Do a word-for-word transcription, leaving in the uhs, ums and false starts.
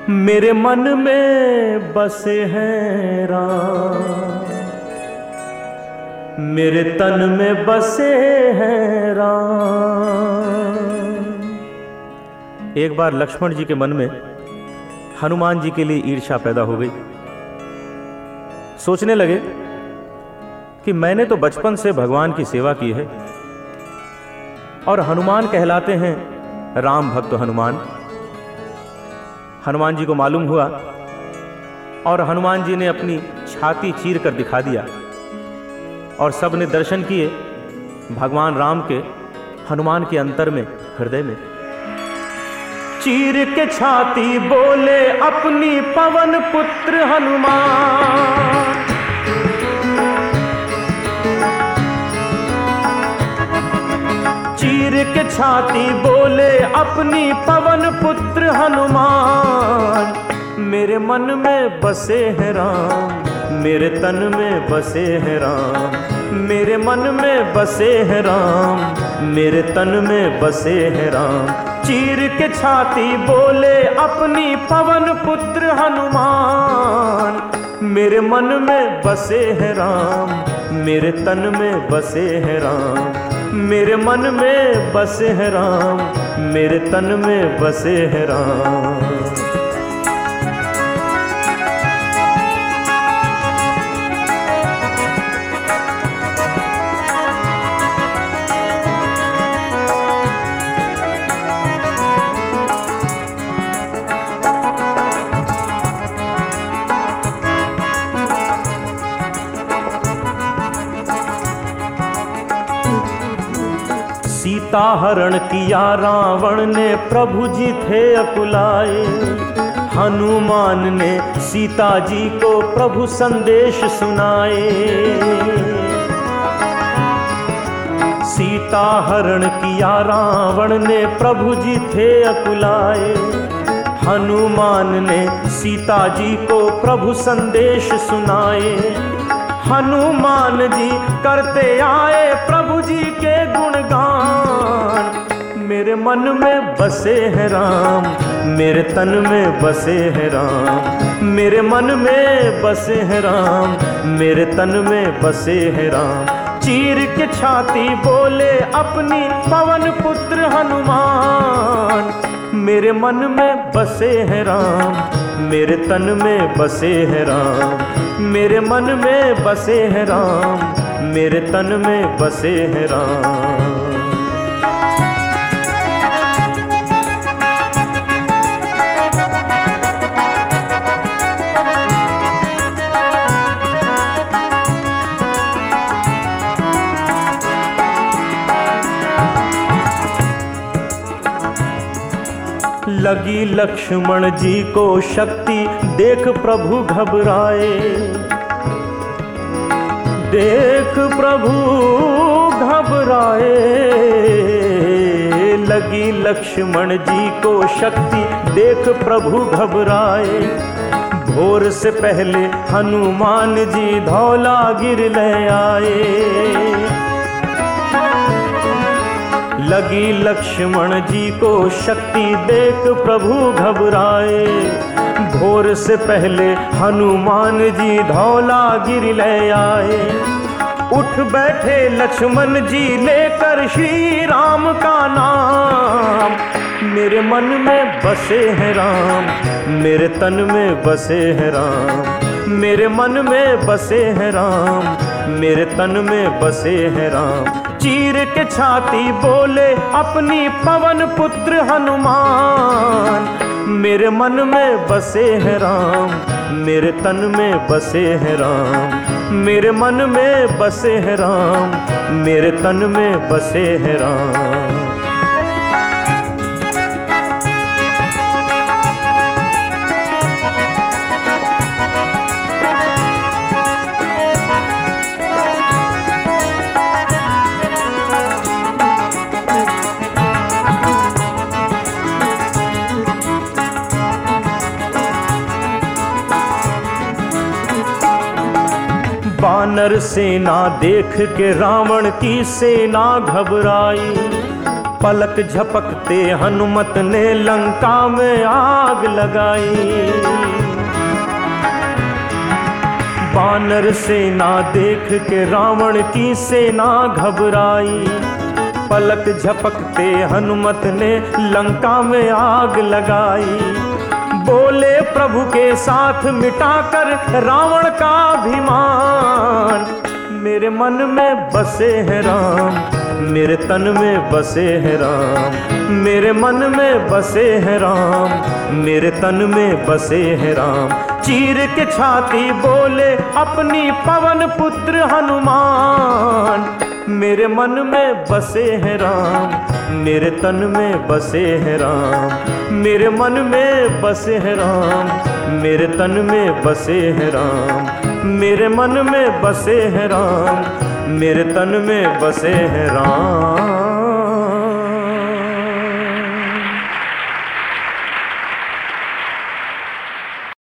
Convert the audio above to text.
मेरे मन में बसे हैं राम, मेरे तन में बसे हैं राम। एक बार लक्ष्मण जी के मन में हनुमान जी के लिए ईर्ष्या पैदा हो गई। सोचने लगे कि मैंने तो बचपन से भगवान की सेवा की है और हनुमान कहलाते हैं राम भक्त हनुमान। हनुमान जी को मालूम हुआ और हनुमान जी ने अपनी छाती चीर कर दिखा दिया और सब ने दर्शन किए भगवान राम के हनुमान के अंतर में, हृदय में। चीर के छाती बोले अपनी पवन पुत्र हनुमान, चीर के छाती बोले अपनी पवन पुत्र हनुमान। मेरे मन में बसे हैं राम, मेरे तन में बसे हैं राम, मेरे मन में बसे हैं राम, मेरे तन में बसे हैं राम। चीर के छाती बोले अपनी पवन पुत्र हनुमान। मेरे मन में बसे हैं राम, मेरे तन में बसे हैं राम, मेरे मन में बसे हैं राम, मेरे तन में बसे हैं राम। सीता हरण किया रावण ने, प्रभु जी थे अकुलाए। हनुमान ने सीता जी को प्रभु संदेश सुनाए। सीता हरण किया रावण ने, प्रभु जी थे अकुलाए। हनुमान ने सीता जी को प्रभु संदेश सुनाए। हनुमान जी करते आए प्रभु जी के गुणगान। मेरे मन में बसे हैं राम, मेरे तन में बसे हैं राम, मेरे मन में बसे हैं राम, मेरे तन में बसे हैं राम। चीर के छाती बोले अपनी पवन पुत्र हनुमान। मेरे मन में बसे हैं राम, मेरे तन में बसे हैं राम, मेरे मन में बसे हैं राम, मेरे तन में बसे हैं राम। लगी लक्ष्मण जी को शक्ति देख प्रभु घबराए। देख प्रभु घबराए। लगी लक्ष्मण जी को शक्ति देख प्रभु घबराए। भोर से पहले हनुमान जी धौलागिर ले आए। लगी लक्ष्मण जी को शक्ति देख प्रभु घबराए। भोर से पहले हनुमान जी धौलागिर ले आए। उठ बैठे लक्ष्मण जी लेकर श्री राम का नाम। मेरे मन में बसे हैं राम, मेरे तन में बसे हैं राम, मेरे मन में बसे हैं राम, मेरे तन में बसे हैं राम। चीर के छाती बोले अपनी पवन पुत्र हनुमान। मेरे मन में बसे हैं राम, मेरे तन में बसे हैं राम, मेरे मन में बसे हैं राम, मेरे तन में बसे हैं राम। वानर सेना देख के रावण की सेना घबराई। पलक झपकते हनुमत ने लंका में आग लगाई। वानर सेना देख के रावण की सेना घबराई। पलक झपकते हनुमत ने लंका में आग लगाई। बोले प्रभु के साथ मिटाकर रावण का अभिमान। मेरे मन में बसे हैं राम, मेरे तन में बसे हैं राम। मेरे मन में बसे हैं राम, मेरे तन में बसे हैं राम। चीर के छाती बोले अपनी पवन पुत्र हनुमान। मेरे मन में बसे हैं राम, मेरे तन में बसे हैं राम। मेरे मन में बसे हैं राम, मेरे तन में बसे हैं राम। मेरे मन में बसे हैं राम, मेरे तन में बसे हैं राम।